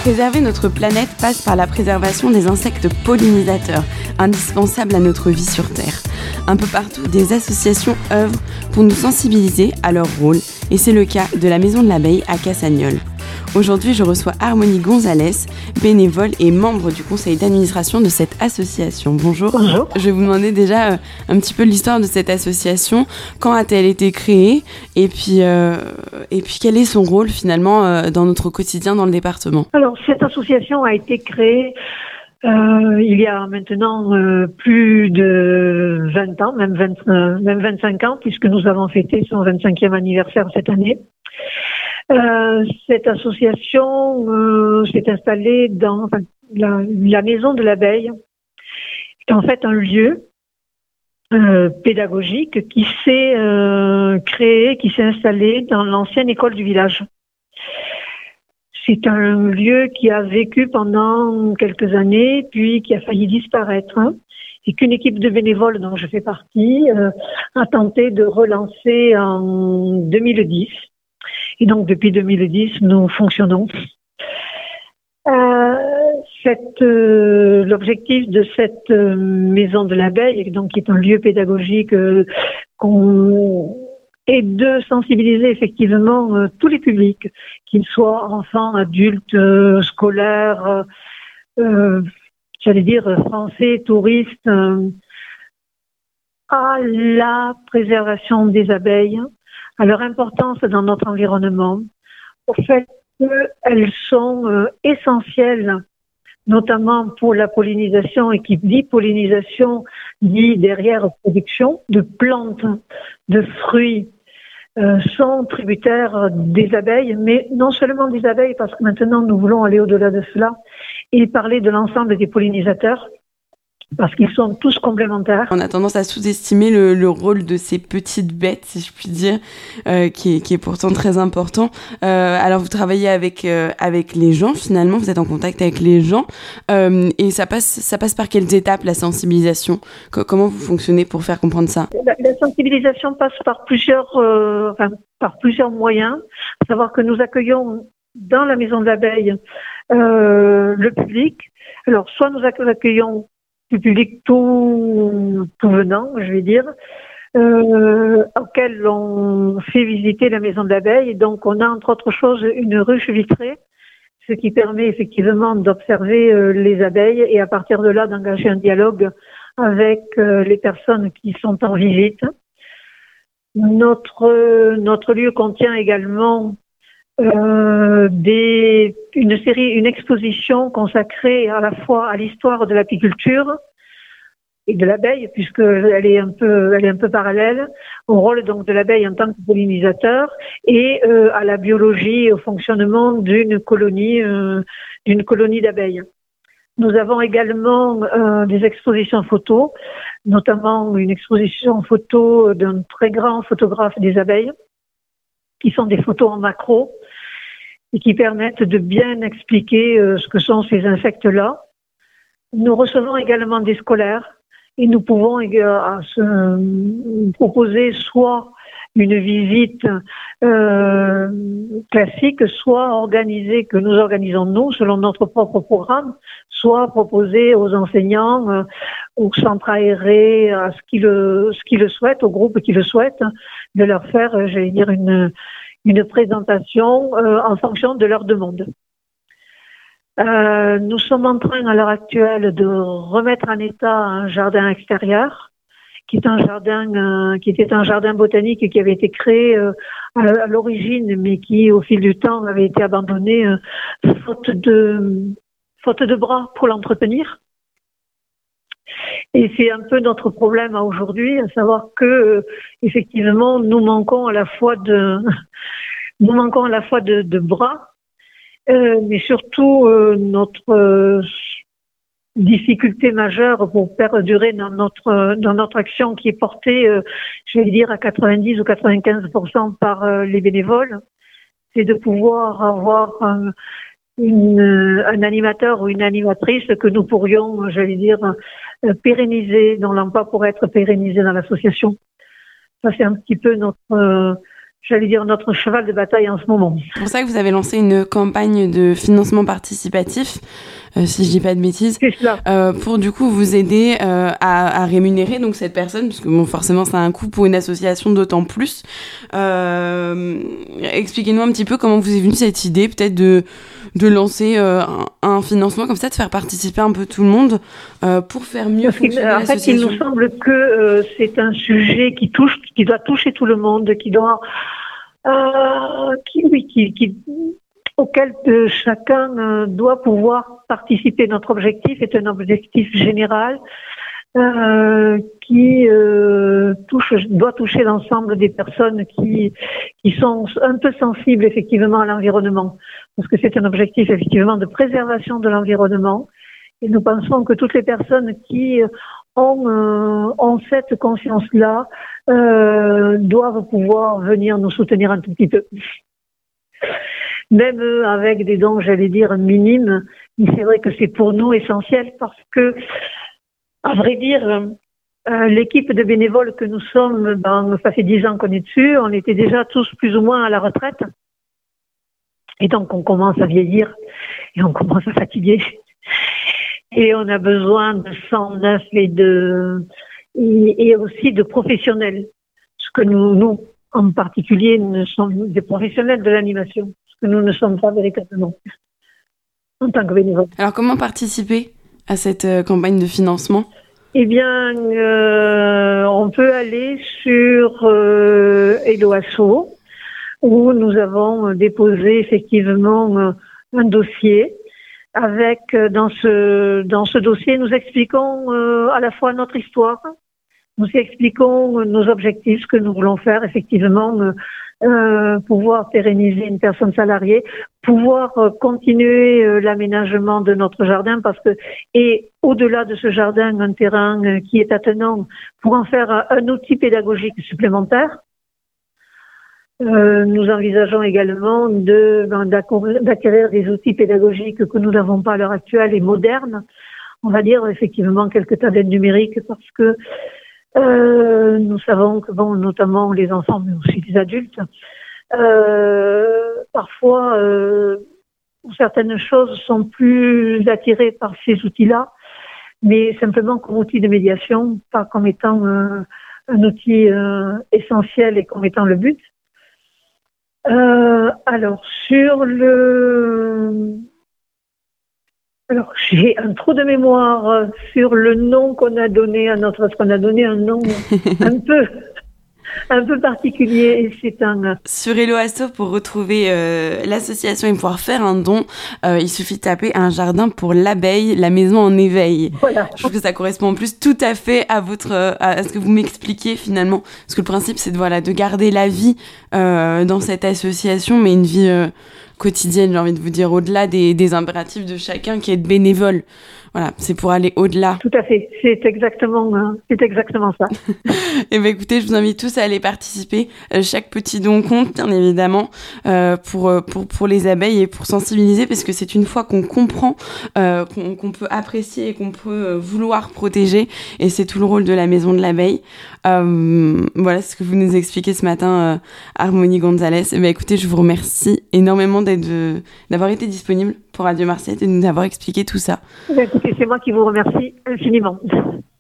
Préserver notre planète passe par la préservation des insectes pollinisateurs, indispensables à notre vie sur Terre. Un peu partout, des associations œuvrent pour nous sensibiliser à leur rôle, et c'est le cas de la Maison de l'Abeille à Cassagnoles. Aujourd'hui, je reçois Harmonie Gonzalez, bénévole et membre du conseil d'administration de cette association. Bonjour. Bonjour. Je vais vous demander déjà un petit peu l'histoire de cette association. Quand a-t-elle été créée et puis quel est son rôle finalement dans notre quotidien dans le département? Alors, cette association a été créée il y a maintenant plus de 20 ans, même 25 ans, puisque nous avons fêté son 25e anniversaire cette année. Cette association s'est installée dans la Maison de l'Abeille, qui est en fait un lieu pédagogique qui s'est créé, qui s'est installé dans l'ancienne école du village. C'est un lieu qui a vécu pendant quelques années, puis qui a failli disparaître, et qu'une équipe de bénévoles dont je fais partie a tenté de relancer en 2010. Et donc, depuis 2010, nous fonctionnons. L'objectif de cette Maison de l'Abeille, donc, qui est un lieu pédagogique, est de sensibiliser effectivement tous les publics, qu'ils soient enfants, adultes, scolaires, français, touristes, à la préservation des abeilles, à leur importance dans notre environnement, au fait qu'elles sont essentielles, notamment pour la pollinisation, et qui dit pollinisation dit derrière production de plantes, de fruits, sont tributaires des abeilles, mais non seulement des abeilles, parce que maintenant nous voulons aller au-delà de cela et parler de l'ensemble des pollinisateurs, parce qu'ils sont tous complémentaires. On a tendance à sous-estimer le rôle de ces petites bêtes, si je puis dire, qui est pourtant très important. Alors vous travaillez avec les gens, finalement, vous êtes en contact avec les gens, et ça passe par quelles étapes, la sensibilisation? Comment vous fonctionnez pour faire comprendre ça? La sensibilisation passe par plusieurs moyens. À savoir que nous accueillons dans la Maison de l'Abeille le public. Alors, soit nous accueillons du public tout venant, je vais dire, auquel on fait visiter la Maison de l'Abeille. Et donc, on a entre autres choses une ruche vitrée, ce qui permet effectivement d'observer les abeilles et à partir de là d'engager un dialogue avec les personnes qui sont en visite. Notre lieu contient également une exposition consacrée à la fois à l'histoire de l'apiculture et de l'abeille, puisqu'elle est un peu parallèle au rôle donc de l'abeille en tant que pollinisateur et à la biologie et au fonctionnement d'une colonie d'abeilles. Nous avons également des expositions photos, notamment une exposition photo d'un très grand photographe des abeilles, qui sont des photos en macro et qui permettent de bien expliquer ce que sont ces insectes-là. Nous recevons également des scolaires et nous pouvons proposer soit une visite classique, soit que nous organisons nous selon notre propre programme, soit proposer aux enseignants, aux centres aérés, à ce qui le souhaitent, aux groupes qui le souhaitent, de leur faire, une présentation en fonction de leur demande. Nous sommes en train à l'heure actuelle de remettre en état un jardin extérieur, qui était un jardin botanique qui avait été créé à l'origine, mais qui au fil du temps avait été abandonné faute de bras pour l'entretenir. Et c'est un peu notre problème aujourd'hui, à savoir que effectivement nous manquons à la fois de bras, mais surtout notre difficulté majeure pour perdurer dans notre action qui est portée, à 90 ou 95% par les bénévoles, c'est de pouvoir avoir un animateur ou une animatrice que nous pourrions, pérenniser, dont l'emploi pourrait être pérennisé dans l'association. Ça, c'est un petit peu j'allais dire, notre cheval de bataille en ce moment. C'est pour ça que vous avez lancé une campagne de financement participatif, si je dis pas de bêtises, pour du coup vous aider à rémunérer donc cette personne, parce que bon, forcément ça a un coût pour une association d'autant plus. Expliquez-nous un petit peu comment vous est venue cette idée, peut-être de lancer un financement comme ça, de faire participer un peu tout le monde pour faire mieux fonctionner l'association. En fait, il nous semble que c'est un sujet qui doit toucher tout le monde, auquel chacun doit pouvoir participer. Notre objectif est un objectif général qui doit toucher l'ensemble des personnes qui sont un peu sensibles effectivement à l'environnement, parce que c'est un objectif effectivement de préservation de l'environnement, et nous pensons que toutes les personnes qui ont cette conscience-là doivent pouvoir venir nous soutenir un tout petit peu. Même avec des dons, j'allais dire, minimes, mais c'est vrai que c'est pour nous essentiel parce que, à vrai dire, l'équipe de bénévoles que nous sommes, ça fait 10 ans qu'on est dessus, on était déjà tous plus ou moins à la retraite. Et donc, on commence à vieillir et on commence à fatiguer. Et on a besoin de sang neuf et aussi de professionnels. Ce que nous, en particulier, nous sommes des professionnels de l'animation. Ce que nous ne sommes pas véritablement en tant que bénévoles. Alors, comment participer à cette campagne de financement ? Eh bien, on peut aller sur Helloasso, où nous avons déposé effectivement un dossier. Avec dans ce dossier, nous expliquons à la fois notre histoire, nous expliquons nos objectifs, ce que nous voulons faire, effectivement, pouvoir pérenniser une personne salariée, pouvoir continuer l'aménagement de notre jardin, et au-delà de ce jardin, un terrain qui est attenant pour en faire un outil pédagogique supplémentaire. Nous envisageons également d'acquérir des outils pédagogiques que nous n'avons pas à l'heure actuelle et modernes. On va dire effectivement quelques tablettes numériques parce que nous savons que notamment les enfants mais aussi les adultes, parfois certaines choses sont plus attirées par ces outils-là, mais simplement comme outil de médiation, pas comme étant un outil essentiel et comme étant le but. Alors j'ai un trou de mémoire sur le nom qu'on a donné parce qu'on a donné un nom un peu particulier, et c'est Sur Helloasso, pour retrouver l'association et pouvoir faire un don, il suffit de taper un jardin pour l'abeille, la maison en éveil. Voilà. Je trouve que ça correspond en plus tout à fait à ce que vous m'expliquez finalement, parce que le principe c'est de garder la vie dans cette association, mais une vie quotidienne, j'ai envie de vous dire, au-delà des impératifs de chacun qui est de bénévole. Voilà, c'est pour aller au-delà. Tout à fait, c'est exactement ça. Et bien écoutez, je vous invite tous à aller participer. Chaque petit don compte, bien évidemment, pour les abeilles et pour sensibiliser, parce que c'est une fois qu'on comprend, qu'on peut apprécier et qu'on peut vouloir protéger, et c'est tout le rôle de la maison de l'abeille. Voilà ce que vous nous expliquez ce matin, Harmonie Gonzalez. Et bien écoutez, je vous remercie énormément d'avoir été disponible pour Radio Marseillette et de nous avoir expliqué tout ça. Écoutez, c'est moi qui vous remercie infiniment.